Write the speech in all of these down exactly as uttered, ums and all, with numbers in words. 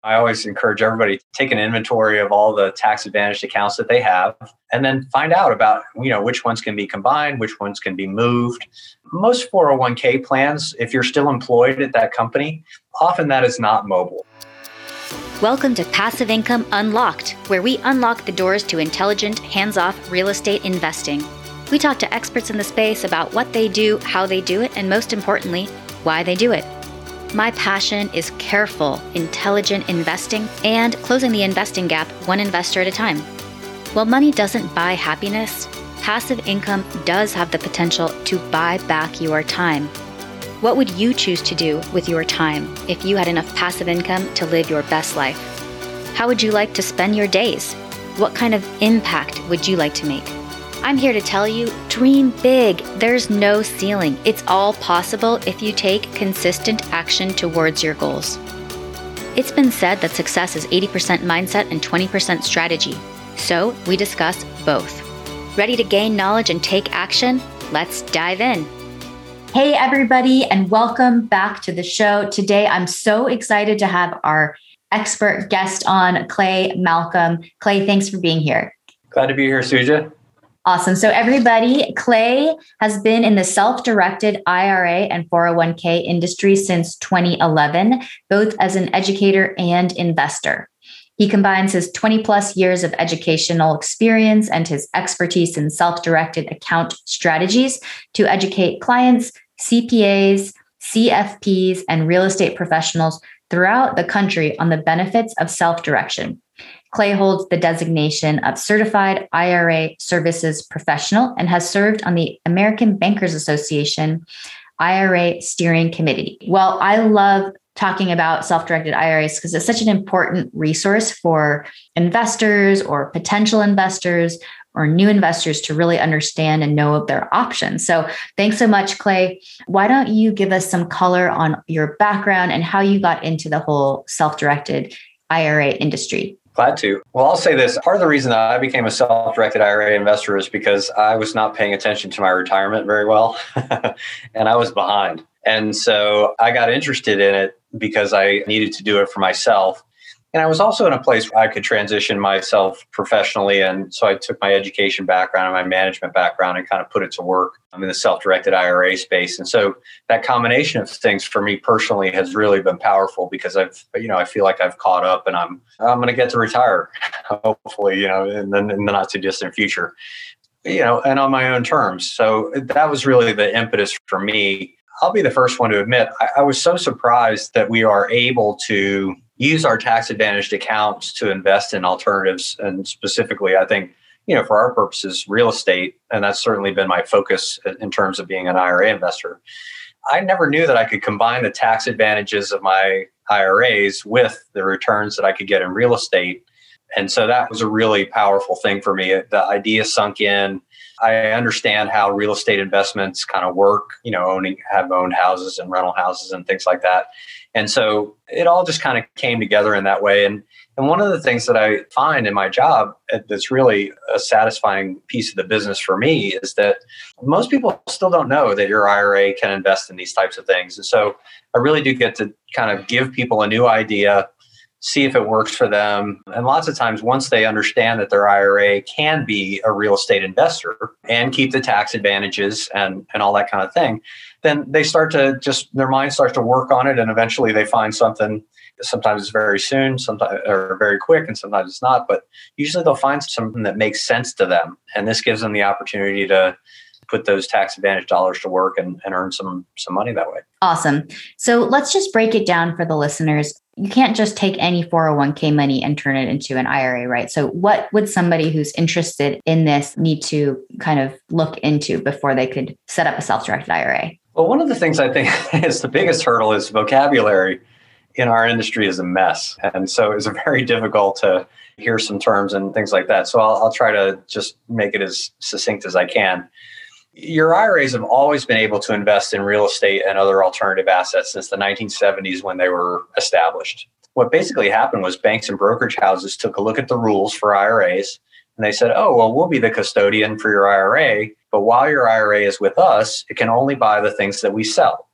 I always encourage everybody to take an inventory of all the tax advantaged accounts that they have and then find out about, you know, which ones can be combined, which ones can be moved. Most four oh one k plans, if you're still employed at that company, often that is not mobile. Welcome to Passive Income Unlocked, where we unlock the doors to intelligent, hands-off real estate investing. We talk to experts in the space about what they do, how they do it, and most importantly, why they do it. My passion is careful, intelligent investing and closing the investing gap one investor at a time. While money doesn't buy happiness, passive income does have the potential to buy back your time. What would you choose to do with your time if you had enough passive income to live your best life? How would you like to spend your days? What kind of impact would you like to make? I'm here to tell you, dream big. There's no ceiling. It's all possible if you take consistent action towards your goals. It's been said that success is eighty percent mindset and twenty percent strategy. So we discuss both. Ready to gain knowledge and take action? Let's dive in. Hey, everybody, and welcome back to the show. Today, I'm so excited to have our expert guest on, Clay Malcolm. Clay, thanks for being here. Glad to be here, Suja. Awesome. So everybody, Clay has been in the self-directed I R A and four oh one k industry since twenty eleven, both as an educator and investor. He combines his twenty plus years of educational experience and his expertise in self-directed account strategies to educate clients, C P As, C F Ps, and real estate professionals throughout the country on the benefits of self-direction. Clay holds the designation of Certified I R A Services Professional and has served on the American Bankers Association I R A Steering Committee. Well, I love talking about self-directed I R As because it's such an important resource for investors or potential investors or new investors to really understand and know of their options. So thanks so much, Clay. Why don't you give us some color on your background and how you got into the whole self-directed I R A industry? Glad to. Well, I'll say this. Part of the reason that I became a self-directed I R A investor is because I was not paying attention to my retirement very well, and I was behind. And so I got interested in it because I needed to do it for myself. And I was also in a place where I could transition myself professionally. And so I took my education background and my management background and kind of put it to work in the self-directed I R A space. And so that combination of things for me personally has really been powerful because I've, you know, I feel like I've caught up and I'm, I'm going to get to retire, hopefully, you know, in the, in the not too distant future, you know, and on my own terms. So that was really the impetus for me. I'll be the first one to admit, I, I was so surprised that we are able to use our tax advantaged accounts to invest in alternatives. And specifically, I think, you know, for our purposes, real estate. And that's certainly been my focus in terms of being an I R A investor. I never knew that I could combine the tax advantages of my I R As with the returns that I could get in real estate. And so that was a really powerful thing for me. The idea sunk in. I understand how real estate investments kind of work, you know, owning, have owned houses and rental houses and things like that. And so it all just kind of came together in that way. And and one of the things that I find in my job that's really a satisfying piece of the business for me is that most people still don't know that your I R A can invest in these types of things. And so I really do get to kind of give people a new idea, see if it works for them. And lots of times, once they understand that their I R A can be a real estate investor and keep the tax advantages and, and all that kind of thing, then they start to just, their mind starts to work on it. And eventually they find something. Sometimes it's very soon, sometimes or very quick, and sometimes it's not. But usually they'll find something that makes sense to them. And this gives them the opportunity to put those tax advantage dollars to work and, and earn some, some money that way. Awesome. So let's just break it down for the listeners. You can't just take any four oh one k money and turn it into an I R A, right? So what would somebody who's interested in this need to kind of look into before they could set up a self-directed I R A? Well, one of the things I think is the biggest hurdle is vocabulary in our industry is a mess. And so it's very difficult to hear some terms and things like that. So I'll, I'll try to just make it as succinct as I can. Your I R As have always been able to invest in real estate and other alternative assets since the nineteen seventies when they were established. What basically happened was banks and brokerage houses took a look at the rules for I R As and they said, oh, well, we'll be the custodian for your I R A, but while your I R A is with us, it can only buy the things that we sell.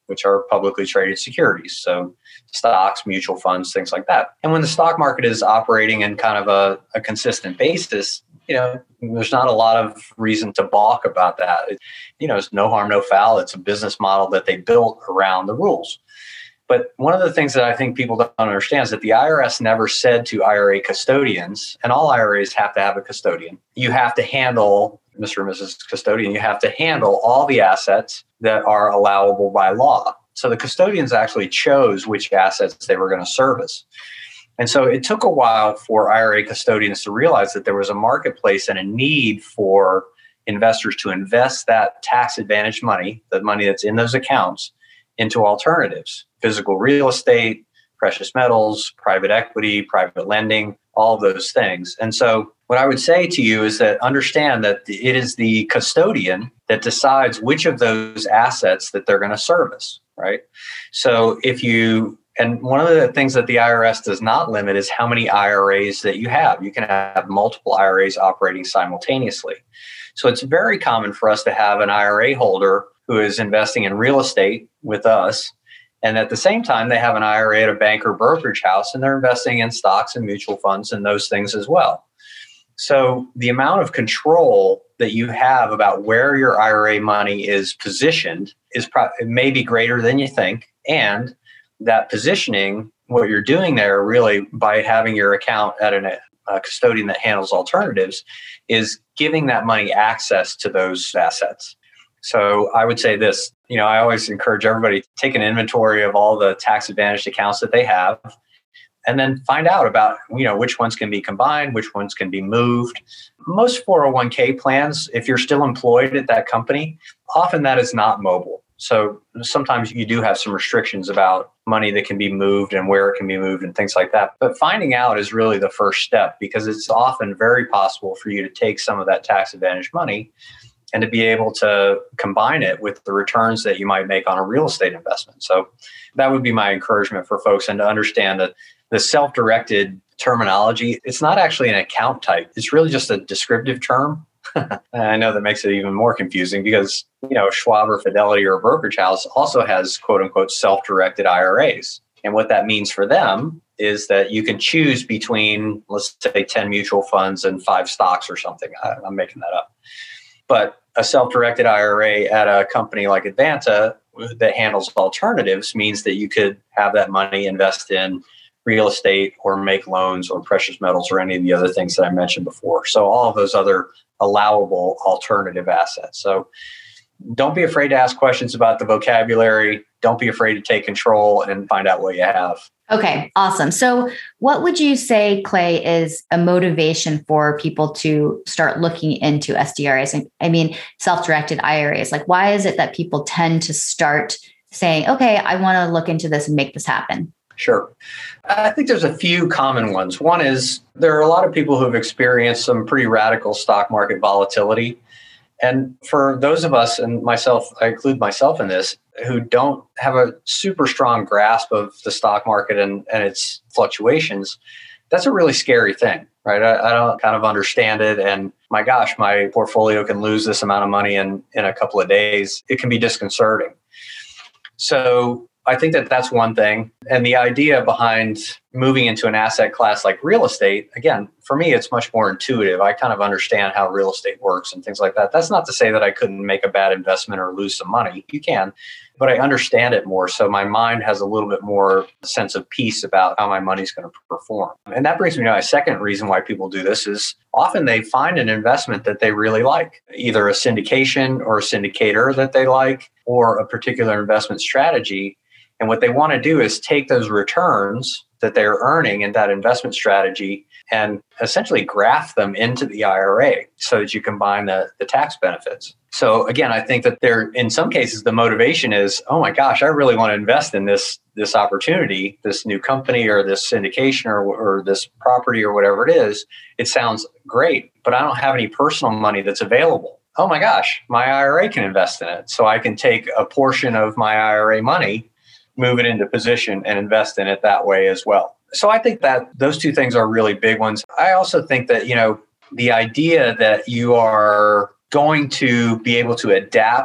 which are publicly traded securities. So stocks, mutual funds, things like that. And when the stock market is operating in kind of a, a consistent basis, you know, there's not a lot of reason to balk about that. It, you know, it's no harm, no foul. It's a business model that they built around the rules. But one of the things that I think people don't understand is that the I R S never said to I R A custodians, and all I R As have to have a custodian, you have to handle, Mister and Missus Custodian, you have to handle all the assets that are allowable by law. So the custodians actually chose which assets they were going to service. And so it took a while for I R A custodians to realize that there was a marketplace and a need for investors to invest that tax advantaged money, the money that's in those accounts, into alternatives, physical real estate, precious metals, private equity, private lending, all of those things. And so what I would say to you is that understand that it is the custodian that decides which of those assets that they're going to service, right? So if you, and one of the things that the I R S does not limit is how many I R As that you have. You can have multiple I R As operating simultaneously. So it's very common for us to have an I R A holder who is investing in real estate with us. And at the same time, they have an I R A at a bank or brokerage house, and they're investing in stocks and mutual funds and those things as well. So the amount of control that you have about where your I R A money is positioned is pro- it may be greater than you think. And that positioning, what you're doing there really by having your account at an, a custodian that handles alternatives is giving that money access to those assets. So I would say this, you know, I always encourage everybody to take an inventory of all the tax advantaged accounts that they have, and then find out about, you know, which ones can be combined, which ones can be moved. Most four oh one k plans, if you're still employed at that company, often that is not mobile. So sometimes you do have some restrictions about money that can be moved and where it can be moved and things like that. But finding out is really the first step, because it's often very possible for you to take some of that tax advantaged money and to be able to combine it with the returns that you might make on a real estate investment. So that would be my encouragement for folks, and to understand that the self-directed terminology, it's not actually an account type. It's really just a descriptive term. And I know that makes it even more confusing because, you know, Schwab or Fidelity or a brokerage house also has quote unquote self-directed I R As. And what that means for them is that you can choose between, let's say, ten mutual funds and five stocks or something. I, I'm making that up. But a self-directed I R A at a company like Advanta that handles alternatives means that you could have that money invest in real estate or make loans or precious metals or any of the other things that I mentioned before. So all of those other allowable alternative assets. So don't be afraid to ask questions about the vocabulary. Don't be afraid to take control and find out what you have. Okay, awesome. So what would you say, Clay, is a motivation for people to start looking into S D R As? I mean, self-directed I R As. Like, why is it that people tend to start saying, okay, I want to look into this and make this happen? Sure. I think there's a few common ones. One is there are a lot of people who have experienced some pretty radical stock market volatility. And for those of us, and myself, I include myself in this, who don't have a super strong grasp of the stock market and, and its fluctuations, that's a really scary thing, right? I, I don't kind of understand it. And my gosh, my portfolio can lose this amount of money in, in a couple of days. It can be disconcerting. So I think that that's one thing. And the idea behind moving into an asset class like real estate, again, for me, it's much more intuitive. I kind of understand how real estate works and things like that. That's not to say that I couldn't make a bad investment or lose some money. You can, but I understand it more. So my mind has a little bit more sense of peace about how my money's going to perform. And that brings me to my second reason why people do this is often they find an investment that they really like, either a syndication or a syndicator that they like, or a particular investment strategy. And what they want to do is take those returns that they're earning in that investment strategy and essentially graft them into the I R A so that you combine the, the tax benefits. So again, I think that there, in some cases, the motivation is, oh my gosh, I really want to invest in this, this opportunity, this new company or this syndication or, or this property or whatever it is. It sounds great, but I don't have any personal money that's available. Oh my gosh, my I R A can invest in it. So I can take a portion of my I R A money, move it into position and invest in it that way as well. So I think that those two things are really big ones. I also think that, you know, the idea that you are going to be able to adapt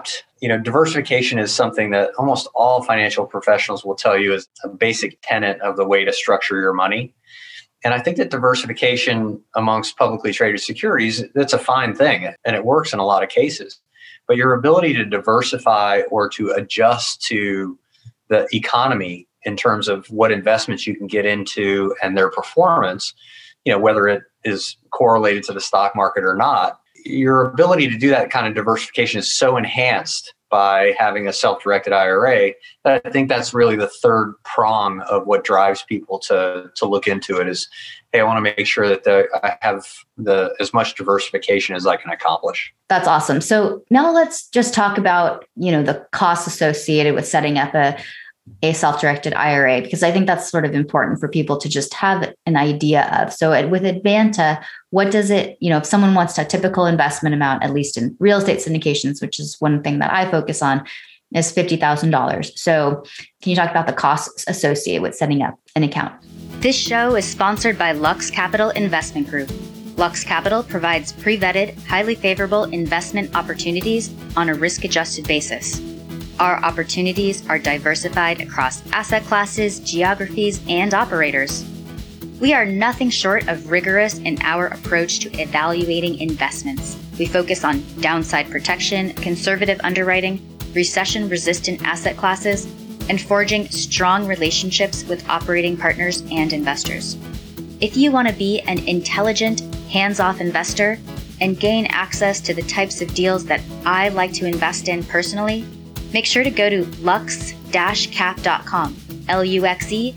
you know, diversification is something that almost all financial professionals will tell you is a basic tenet of the way to structure your money. And I think that diversification amongst publicly traded securities, that's a fine thing and it works in a lot of cases. But your ability to diversify or to adjust to the economy in terms of what investments you can get into and their performance, you know, whether it is correlated to the stock market or not, your ability to do that kind of diversification is so enhanced by having a self-directed I R A that I think that's really the third prong of what drives people to to look into it is, hey, I want to make sure that the, I have the as much diversification as I can accomplish. That's awesome. So now let's just talk about, you know, the costs associated with setting up a a self-directed I R A, because I think that's sort of important for people to just have an idea of. So with Advanta, what does it, you know, if someone wants a typical investment amount, at least in real estate syndications, which is one thing that I focus on, is fifty thousand dollars. So can you talk about the costs associated with setting up an account? This show is sponsored by Lux Capital Investment Group. Lux Capital provides pre-vetted, highly favorable investment opportunities on a risk-adjusted basis. Our opportunities are diversified across asset classes, geographies, and operators. We are nothing short of rigorous in our approach to evaluating investments. We focus on downside protection, conservative underwriting, recession-resistant asset classes, and forging strong relationships with operating partners and investors. If you want to be an intelligent, hands-off investor and gain access to the types of deals that I like to invest in personally, make sure to go to lux dash cap dot com, L U X E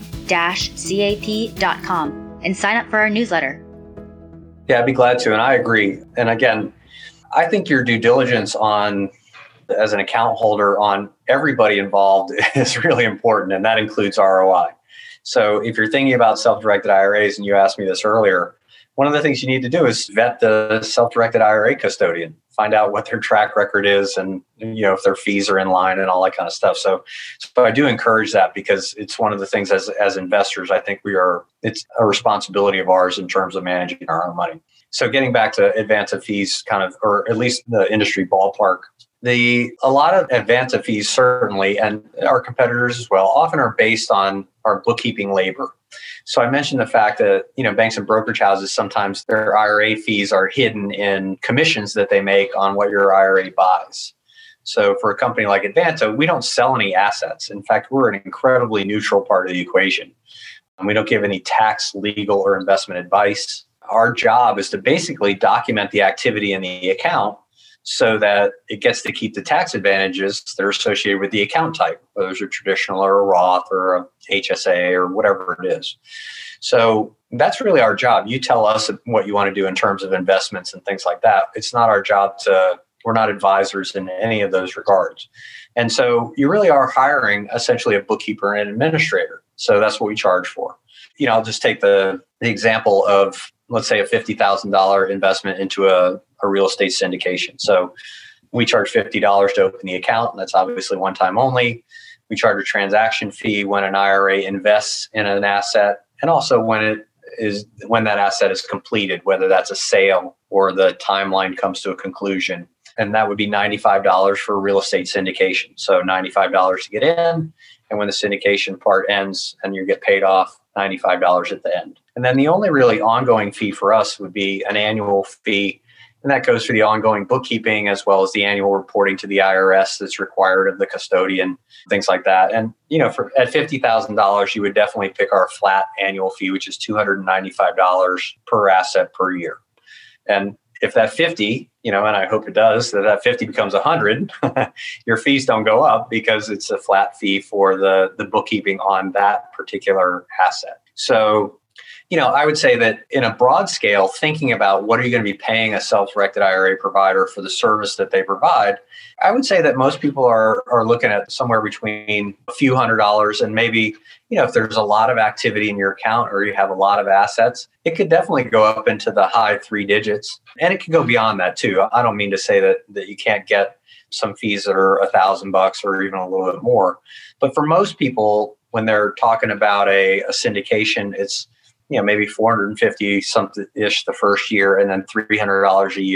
C A P dot com, and sign up for our newsletter. Yeah, I'd be glad to. And I agree. And again, I think your due diligence on, as an account holder, on everybody involved is really important. And that includes R O I. So if you're thinking about self-directed I R As, and you asked me this earlier, one of the things you need to do is vet the self-directed I R A custodian, find out what their track record is and, you know, if their fees are in line and all that kind of stuff. So, so I do encourage that because it's one of the things as, as investors, I think we are, it's a responsibility of ours in terms of managing our own money. So getting back to Advanta fees kind of, or at least the industry ballpark, the a lot of Advanta fees certainly, and our competitors as well, often are based on our bookkeeping labor. So I mentioned the fact that, you know, banks and brokerage houses, sometimes their I R A fees are hidden in commissions that they make on what your I R A buys. So for a company like Advanta, we don't sell any assets. In fact, we're an incredibly neutral part of the equation. We don't give any tax, legal, or investment advice. Our job is to basically document the activity in the account so that it gets to keep the tax advantages that are associated with the account type, whether it's a traditional or a Roth or a H S A or whatever it is. So that's really our job. You tell us what you want to do in terms of investments and things like that. It's not our job to, we're not advisors in any of those regards. And so you really are hiring essentially a bookkeeper and an administrator. So that's what we charge for. You know, I'll just take the, the example of, let's say, a fifty thousand dollars investment into a, a real estate syndication. So we charge fifty dollars to open the account, and that's obviously one time only. We charge a transaction fee when an I R A invests in an asset, and also when it is when that asset is completed, whether that's a sale or the timeline comes to a conclusion. And that would be ninety-five dollars for real estate syndication. So ninety-five dollars to get in, and when the syndication part ends and you get paid off, ninety-five dollars at the end. And then the only really ongoing fee for us would be an annual fee. And that goes for the ongoing bookkeeping as well as the annual reporting to the I R S that's required of the custodian, things like that. And, you know, for at fifty thousand dollars, you would definitely pick our flat annual fee, which is two hundred ninety-five dollars per asset per year. And if that fifty, you know, and I hope it does, that that fifty becomes one hundred, your fees don't go up because it's a flat fee for the, the bookkeeping on that particular asset. So, you know, I would say that in a broad scale, thinking about what are you going to be paying a self-directed I R A provider for the service that they provide, I would say that most people are are looking at somewhere between a few hundred dollars and maybe, you know, if there's a lot of activity in your account or you have a lot of assets, it could definitely go up into the high three digits. And it could go beyond that too. I don't mean to say that that you can't get some fees that are a thousand bucks or even a little bit more. But for most people, when they're talking about a, a syndication, it's, you know, maybe four hundred fifty something ish the first year and then three hundred dollars a year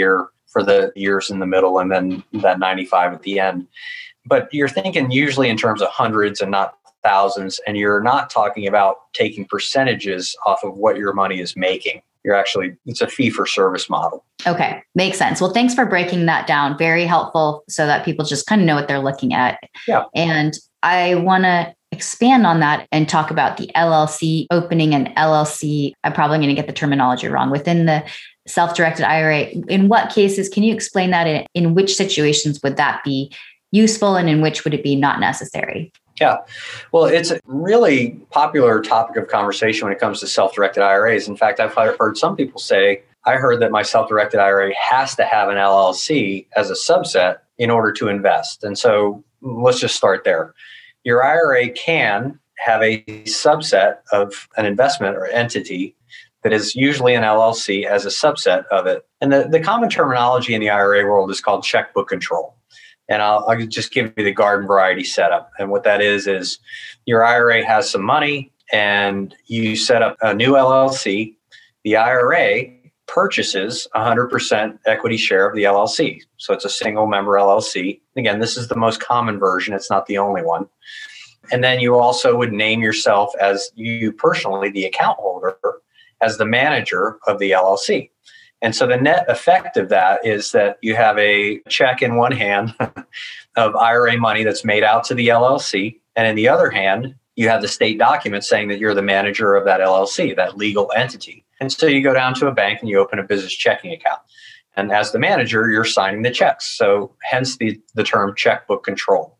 for the years in the middle and then that ninety-five at the end. But you're thinking usually in terms of hundreds and not thousands, and you're not talking about taking percentages off of what your money is making. You're actually, it's a fee for service model. Okay. Makes sense. Well, thanks for breaking that down. Very helpful so that people just kind of know what they're looking at. Yeah. And I want to expand on that and talk about the L L C opening and L L C. I'm probably going to get the terminology wrong within the self-directed I R A. In what cases, can you explain that? In, in which situations would that be useful and in which would it be not necessary? Yeah. Well, it's a really popular topic of conversation when it comes to self-directed I R As. In fact, I've heard some people say, I heard that my self-directed I R A has to have an L L C as a subset in order to invest. And so let's just start there. Your I R A can have a subset of an investment or entity that is usually an L L C as a subset of it. And the, the common terminology in the I R A world is called checkbook control. And I'll, I'll just give you the garden variety setup. And what that is, is your I R A has some money and you set up a new L L C. The I R A purchases one hundred percent equity share of the L L C. So it's a single member L L C. Again, this is the most common version. It's not the only one. And then you also would name yourself as you personally, the account holder, as the manager of the L L C. And so the net effect of that is that you have a check in one hand of I R A money that's made out to the L L C. And in the other hand, you have the state document saying that you're the manager of that L L C, that legal entity. And so you go down to a bank and you open a business checking account. And as the manager, you're signing the checks. So hence the, the term checkbook control.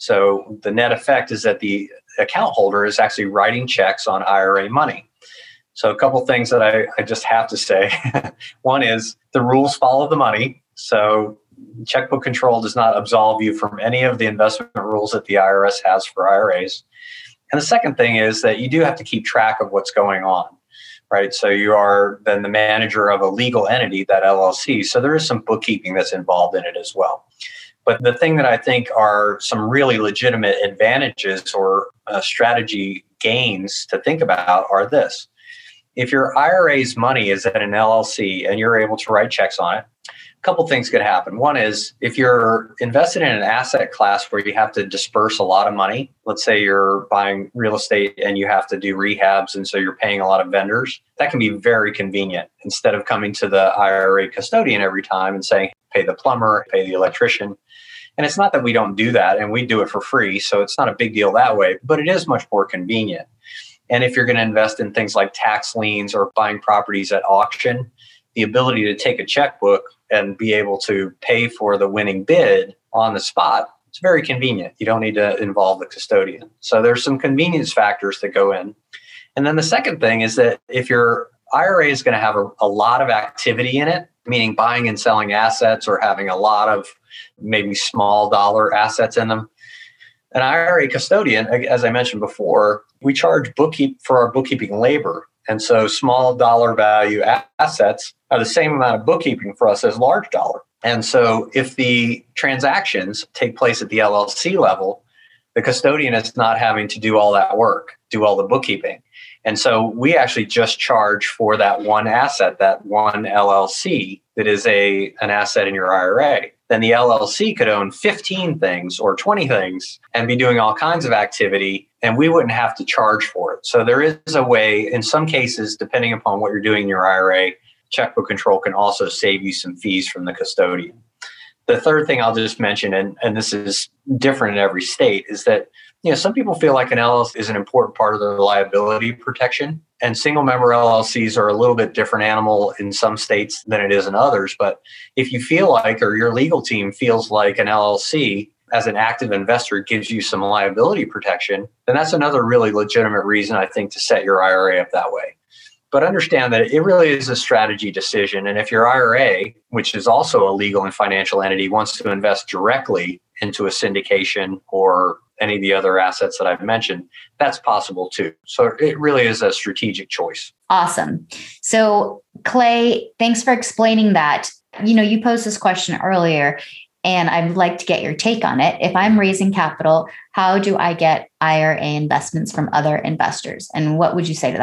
So the net effect is that the account holder is actually writing checks on I R A money. So a couple things that I, I just have to say. One is the rules follow the money. So checkbook control does not absolve you from any of the investment rules that the I R S has for I R As. And the second thing is that you do have to keep track of what's going on, right? So you are then the manager of a legal entity, that L L C. So there is some bookkeeping that's involved in it as well. But the thing that I think are some really legitimate advantages or uh, strategy gains to think about are this. If your I R A's money is at an L L C and you're able to write checks on it, a couple things could happen. One is if you're invested in an asset class where you have to disperse a lot of money, let's say you're buying real estate and you have to do rehabs, and so you're paying a lot of vendors, that can be very convenient. Instead of coming to the I R A custodian every time and saying, pay the plumber, pay the electrician. And it's not that we don't do that, and we do it for free, so it's not a big deal that way, but it is much more convenient. And if you're going to invest in things like tax liens or buying properties at auction, the ability to take a checkbook and be able to pay for the winning bid on the spot, it's very convenient. You don't need to involve the custodian. So there's some convenience factors that go in. And then the second thing is that if your I R A is going to have a, a lot of activity in it, meaning buying and selling assets or having a lot of maybe small dollar assets in them, an I R A custodian, as I mentioned before, we charge bookkeep for our bookkeeping labor. And so small dollar value assets are the same amount of bookkeeping for us as large dollar. And so if the transactions take place at the L L C level, the custodian is not having to do all that work, do all the bookkeeping. And so we actually just charge for that one asset, that one L L C that is a an asset in your I R A. Then the L L C could own fifteen things or twenty things and be doing all kinds of activity, and we wouldn't have to charge for it. So there is a way, in some cases, depending upon what you're doing in your I R A, checkbook control can also save you some fees from the custodian. The third thing I'll just mention, and, and this is different in every state, is that you know some people feel like an L L C is an important part of their liability protection. And single member L L Cs are a little bit different animal in some states than it is in others. But if you feel like, or your legal team feels like an L L C as an active investor gives you some liability protection, then that's another really legitimate reason, I think, to set your I R A up that way. But understand that it really is a strategy decision. And if your I R A, which is also a legal and financial entity, wants to invest directly into a syndication or any of the other assets that I've mentioned, that's possible too. So it really is a strategic choice. Awesome. So Clay, thanks for explaining that. You know, you posed this question earlier, and I'd like to get your take on it. If I'm raising capital, how do I get I R A investments from other investors? And what would you say to that?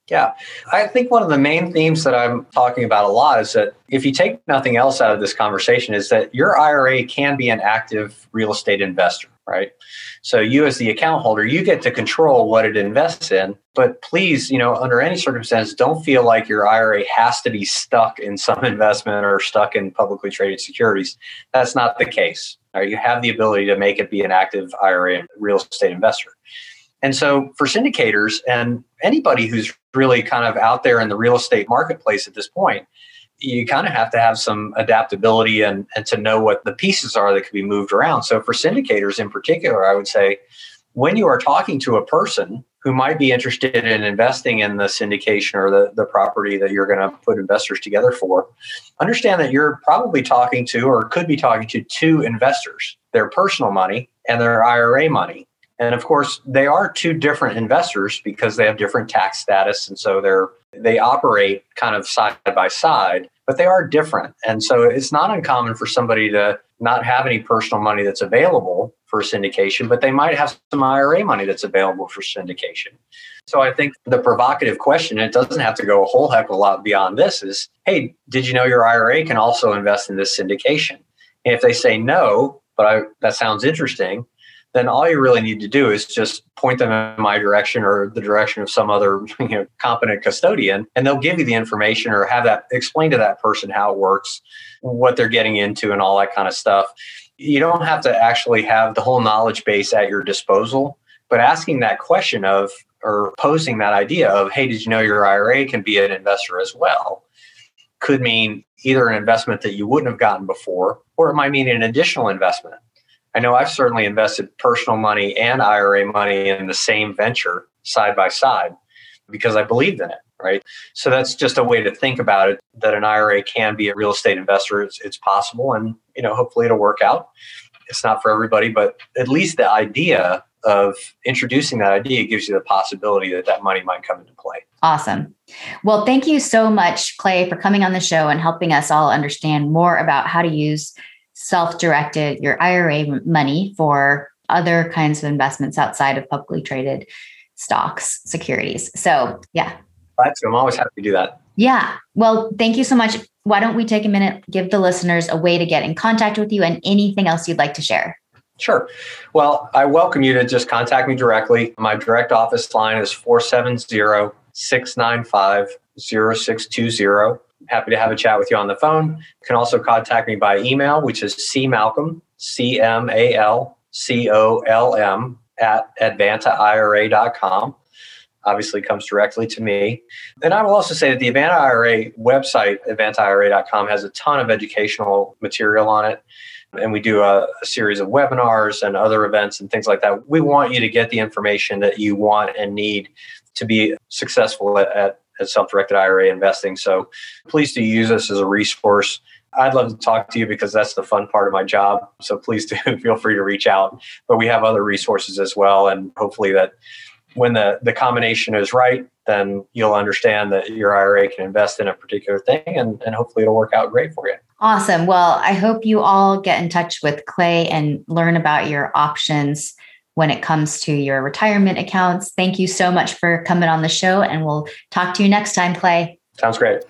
Yeah, I think one of the main themes that I'm talking about a lot is that if you take nothing else out of this conversation is that your I R A can be an active real estate investor, right? So you as the account holder, you get to control what it invests in, but please, you know, under any circumstance, don't feel like your I R A has to be stuck in some investment or stuck in publicly traded securities. That's not the case. Right? You have the ability to make it be an active I R A real estate investor. And so for syndicators and anybody who's really kind of out there in the real estate marketplace at this point, you kind of have to have some adaptability and, and to know what the pieces are that can be moved around. So for syndicators in particular, I would say when you are talking to a person who might be interested in investing in the syndication or the, the property that you're going to put investors together for, understand that you're probably talking to or could be talking to two investors, their personal money and their I R A money. And of course, they are two different investors because they have different tax status. And so they're they operate kind of side by side, but they are different. And so it's not uncommon for somebody to not have any personal money that's available for syndication, but they might have some I R A money that's available for syndication. So I think the provocative question, and it doesn't have to go a whole heck of a lot beyond this, is, hey, did you know your I R A can also invest in this syndication? And if they say no, but I, that sounds interesting, then all you really need to do is just point them in my direction or the direction of some other you know, competent custodian, and they'll give you the information or have that explain to that person how it works, what they're getting into and all that kind of stuff. You don't have to actually have the whole knowledge base at your disposal, but asking that question of or posing that idea of, hey, did you know your I R A can be an investor as well? Could mean either an investment that you wouldn't have gotten before, or it might mean an additional investment. I know I've certainly invested personal money and I R A money in the same venture side by side because I believed in it, right? So that's just a way to think about it, that an I R A can be a real estate investor. It's, it's possible, and you know, hopefully it'll work out. It's not for everybody, but at least the idea of introducing that idea gives you the possibility that that money might come into play. Awesome. Well, thank you so much, Clay, for coming on the show and helping us all understand more about how to use self-directed, your I R A money for other kinds of investments outside of publicly traded stocks, securities. So yeah. I'm always happy to do that. Yeah. Well, thank you so much. Why don't we take a minute, give the listeners a way to get in contact with you and anything else you'd like to share? Sure. Well, I welcome you to just contact me directly. My direct office line is four seven zero, six nine five, zero six two zero. Happy to have a chat with you on the phone. You can also contact me by email, which is cmalcolm, C M A L C O L M, at advanta I R A dot com. Obviously comes directly to me. And I will also say that the Advanta I R A website, advanta I R A dot com, has a ton of educational material on it. And we do a, a series of webinars and other events and things like that. We want you to get the information that you want and need to be successful at, at at self-directed I R A investing. So please do use us as a resource. I'd love to talk to you because that's the fun part of my job. So please do feel free to reach out. But we have other resources as well. And hopefully that when the, the combination is right, then you'll understand that your I R A can invest in a particular thing, and, and hopefully it'll work out great for you. Awesome. Well, I hope you all get in touch with Clay and learn about your options when it comes to your retirement accounts. Thank you so much for coming on the show, and we'll talk to you next time, Clay. Sounds great.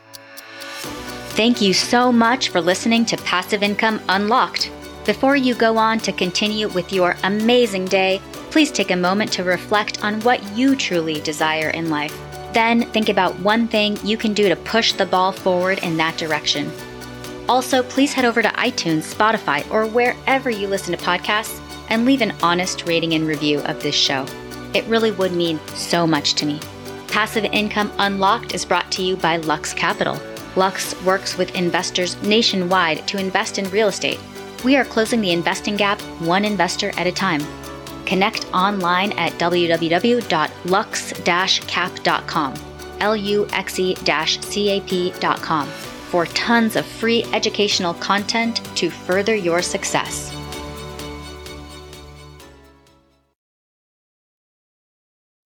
Thank you so much for listening to Passive Income Unlocked. Before you go on to continue with your amazing day, please take a moment to reflect on what you truly desire in life. Then think about one thing you can do to push the ball forward in that direction. Also, please head over to iTunes, Spotify, or wherever you listen to podcasts and leave an honest rating and review of this show. It really would mean so much to me. Passive Income Unlocked is brought to you by Lux Capital. Lux works with investors nationwide to invest in real estate. We are closing the investing gap one investor at a time. Connect online at w w w dot lux dash cap dot com, L U X E C A P dot com, for tons of free educational content to further your success.